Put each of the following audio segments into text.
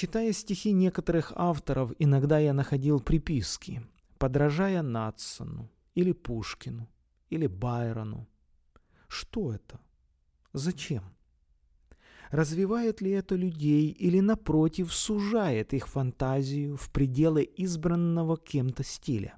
Читая стихи некоторых авторов, иногда я находил приписки, подражая Надсону, или Пушкину, или Байрону. Что это? Зачем? Развивает ли это людей или, напротив, сужает их фантазию в пределы избранного кем-то стиля?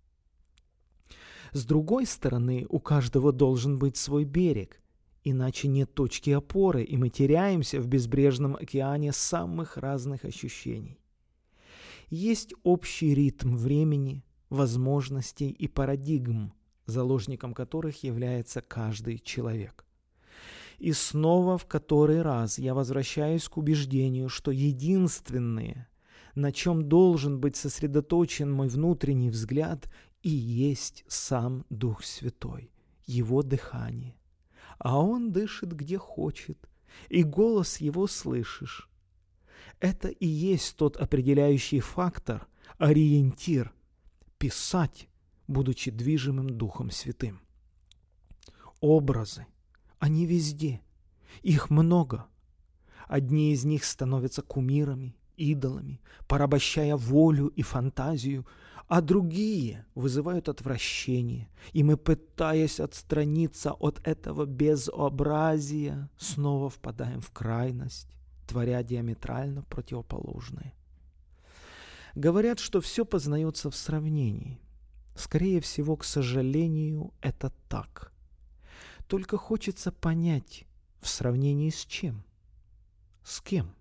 С другой стороны, у каждого должен быть свой берег, иначе нет точки опоры, и мы теряемся в безбрежном океане самых разных ощущений. Есть общий ритм времени, возможностей и парадигм, заложником которых является каждый человек. И снова в который раз я возвращаюсь к убеждению, что единственное, на чем должен быть сосредоточен мой внутренний взгляд, и есть сам Дух Святой, Его дыхание. А Он дышит где хочет, и голос Его слышишь. Это и есть тот определяющий фактор, ориентир, писать, будучи движимым Духом Святым. Образы. Они везде. Их много. Одни из них становятся кумирами, идолами, порабощая волю и фантазию, а другие вызывают отвращение, и мы, пытаясь отстраниться от этого безобразия, снова впадаем в крайность, творя диаметрально противоположное. Говорят, что все познается в сравнении. Скорее всего, к сожалению, это так. Только хочется понять, в сравнении с чем? С кем?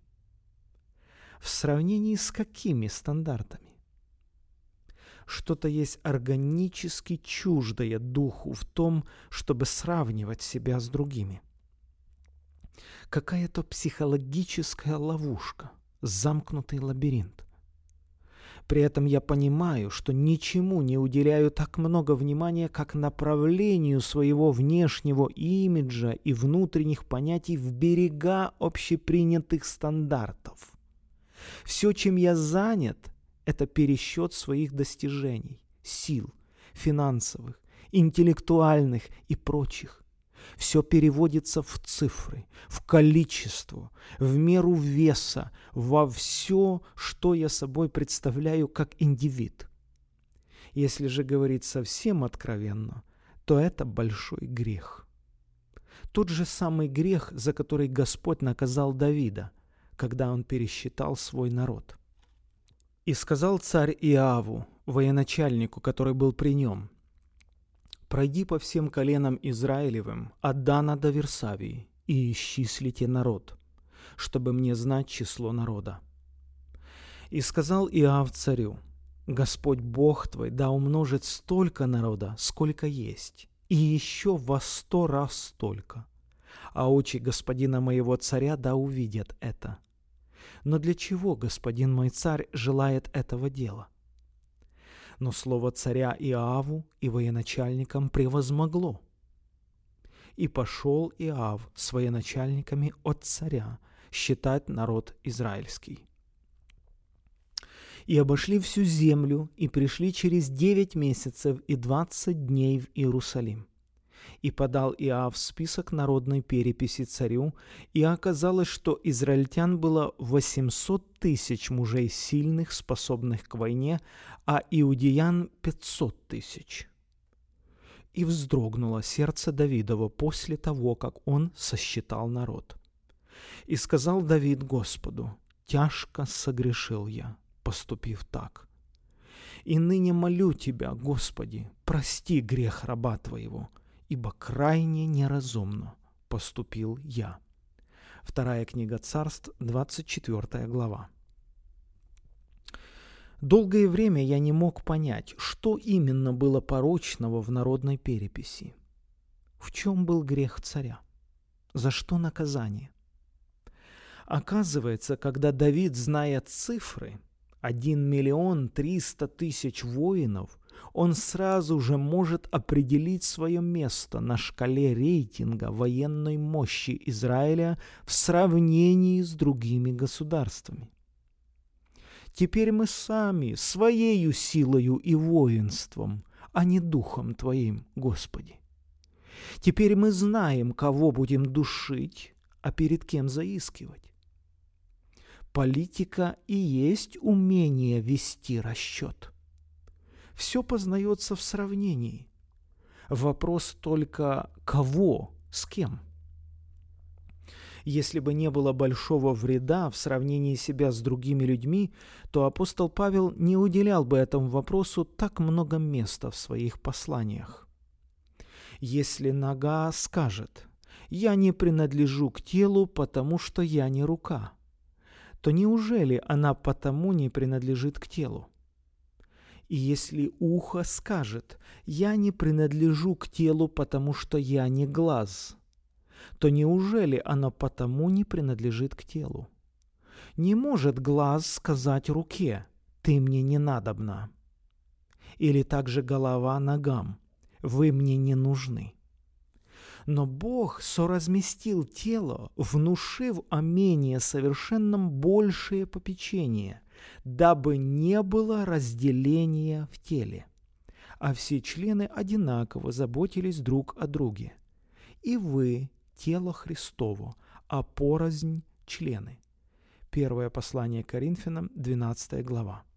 В сравнении с какими стандартами? Что-то есть органически чуждое духу в том, чтобы сравнивать себя с другими. Какая-то психологическая ловушка, замкнутый лабиринт. При этом я понимаю, что ничему не уделяю так много внимания, как направлению своего внешнего имиджа и внутренних понятий в берега общепринятых стандартов. Все, чем я занят, это пересчет своих достижений, сил, финансовых, интеллектуальных и прочих. Все переводится в цифры, в количество, в меру веса, во все, что я собой представляю как индивид. Если же говорить совсем откровенно, то это большой грех. Тот же самый грех, за который Господь наказал Давида, когда он пересчитал свой народ. «И сказал царь Иаву, военачальнику, который был при нем: пройди по всем коленам Израилевым, от Дана до Версавии, и исчислите народ, чтобы мне знать число народа. И сказал Иав царю: Господь Бог твой да умножит столько народа, сколько есть, и еще во 100 раз столько. А очи господина моего царя да увидят это. Но для чего господин мой царь желает этого дела? Но слово царя Иаву и военачальникам превозмогло. И пошел Иав с военачальниками от царя считать народ израильский. И обошли всю землю, и пришли через 9 месяцев и 20 дней в Иерусалим. И подал Иав список народной переписи царю, и оказалось, что израильтян было 800 тысяч мужей сильных, способных к войне, а иудеян 500 тысяч. И вздрогнуло сердце Давидова после того, как он сосчитал народ. И сказал Давид Господу: «Тяжко согрешил я, поступив так. И ныне молю Тебя, Господи, прости грех раба Твоего, ибо крайне неразумно поступил я». Вторая книга Царств, 24 глава. Долгое время я не мог понять, что именно было порочного в народной переписи. В чем был грех царя? За что наказание? Оказывается, когда Давид, зная цифры, 1 300 000 воинов, он сразу же может определить свое место на шкале рейтинга военной мощи Израиля в сравнении с другими государствами. Теперь мы сами, своею силою и воинством, а не Духом Твоим, Господи. Теперь мы знаем, кого будем душить, а перед кем заискивать. Политика и есть умение вести расчет. Все познается в сравнении. Вопрос только кого, с кем. Если бы не было большого вреда в сравнении себя с другими людьми, то апостол Павел не уделял бы этому вопросу так много места в своих посланиях. Если нога скажет: «Я не принадлежу к телу, потому что я не рука», то неужели она потому не принадлежит к телу? И если ухо скажет: «Я не принадлежу к телу, потому что я не глаз», то неужели оно потому не принадлежит к телу? Не может глаз сказать руке: «Ты мне не надобна». Или также голова ногам: «Вы мне не нужны». Но Бог соразместил тело, внушив о менее совершенном большее попечение, дабы не было разделения в теле, а все члены одинаково заботились друг о друге. И вы – тело Христово, а порознь – члены. Первое послание Коринфянам, 12 глава.